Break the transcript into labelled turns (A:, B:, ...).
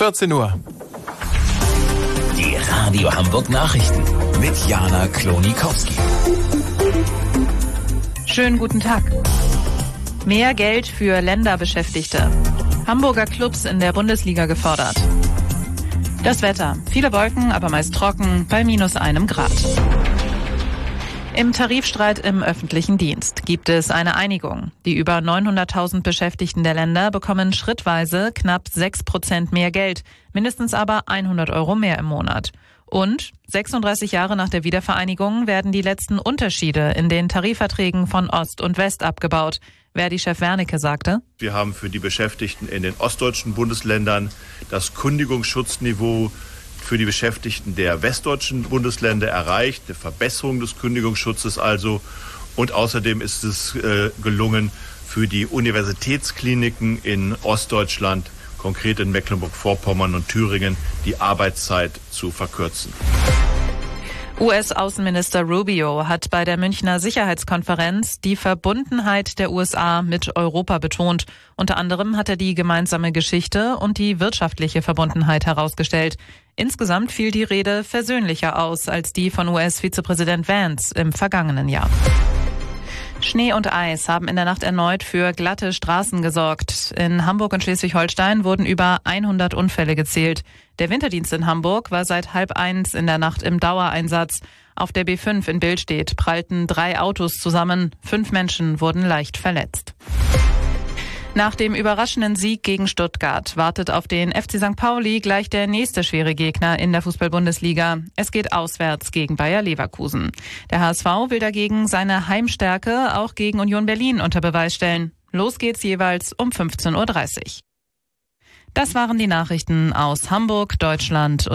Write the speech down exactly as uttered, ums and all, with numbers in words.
A: vierzehn Uhr.
B: Die Radio Hamburg Nachrichten mit Jana Klonikowski.
C: Schönen guten Tag. Mehr Geld für Länderbeschäftigte. Hamburger Clubs in der Bundesliga gefordert. Das Wetter. Viele Wolken, aber meist trocken, bei minus einem Grad. Im Tarifstreit im öffentlichen Dienst gibt es eine Einigung. Die über neunhunderttausend Beschäftigten der Länder bekommen schrittweise knapp sechs Prozent mehr Geld, mindestens aber hundert Euro mehr im Monat. Und sechsunddreißig Jahre nach der Wiedervereinigung werden die letzten Unterschiede in den Tarifverträgen von Ost und West abgebaut. Verdi-Chef Wernicke sagte:
D: Wir haben für die Beschäftigten in den ostdeutschen Bundesländern das Kündigungsschutzniveau für die Beschäftigten der westdeutschen Bundesländer erreicht, eine Verbesserung des Kündigungsschutzes also. Und außerdem ist es äh, gelungen, für die Universitätskliniken in Ostdeutschland, konkret in Mecklenburg-Vorpommern und Thüringen, die Arbeitszeit zu verkürzen.
C: U S-Außenminister Rubio hat bei der Münchner Sicherheitskonferenz die Verbundenheit der U S A mit Europa betont. Unter anderem hat er die gemeinsame Geschichte und die wirtschaftliche Verbundenheit herausgestellt. Insgesamt fiel die Rede versöhnlicher aus als die von U S-Vizepräsident Vance im vergangenen Jahr. Schnee und Eis haben in der Nacht erneut für glatte Straßen gesorgt. In Hamburg und Schleswig-Holstein wurden über hundert Unfälle gezählt. Der Winterdienst in Hamburg war seit halb eins in der Nacht im Dauereinsatz. Auf der B fünf in Billstedt prallten drei Autos zusammen. Fünf Menschen wurden leicht verletzt. Nach dem überraschenden Sieg gegen Stuttgart wartet auf den F C Sankt Pauli gleich der nächste schwere Gegner in der Fußball-Bundesliga. Es geht auswärts gegen Bayer Leverkusen. Der H S V will dagegen seine Heimstärke auch gegen Union Berlin unter Beweis stellen. Los geht's jeweils um fünfzehn Uhr dreißig. Das waren die Nachrichten aus Hamburg, Deutschland.